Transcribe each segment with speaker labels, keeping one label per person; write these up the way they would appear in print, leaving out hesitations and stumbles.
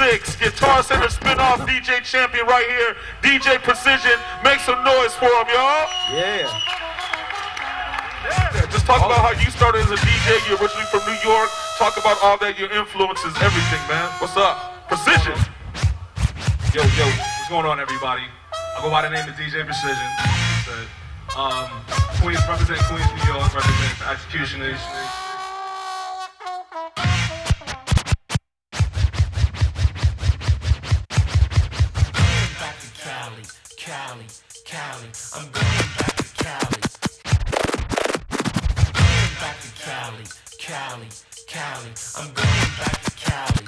Speaker 1: 6, Guitar Center spinoff DJ champion right here, DJ Precision. Make some noise for him, y'all.
Speaker 2: Yeah.
Speaker 1: Just talk about how you started as a DJ. You're originally from New York. Talk about all that, your influences, everything, man. What's up? Precision.
Speaker 3: Yo, what's going on, everybody? I go by the name of DJ Precision. Queens, represent Queens, New York, represent the Executioners.
Speaker 4: Back to Cali. I'm going back to Cali. Back to Cali. I'm going back to Cali.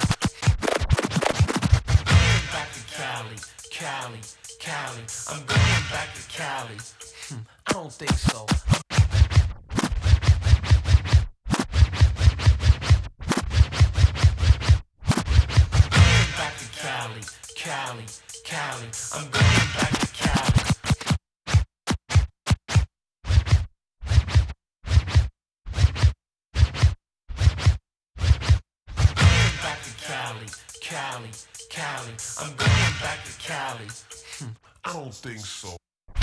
Speaker 4: Back to Cali. I'm going back to Cali. I don't think so. Back to Cali. I'm going back to Cali. Back to Cali. I'm going back to Cali.
Speaker 5: I don't think so.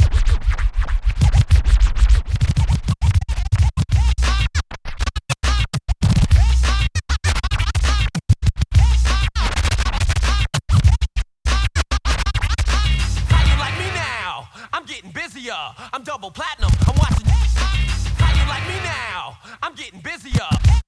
Speaker 4: I'm getting busier. I'm double platinum. I'm watching. How you like me now? I'm getting busier.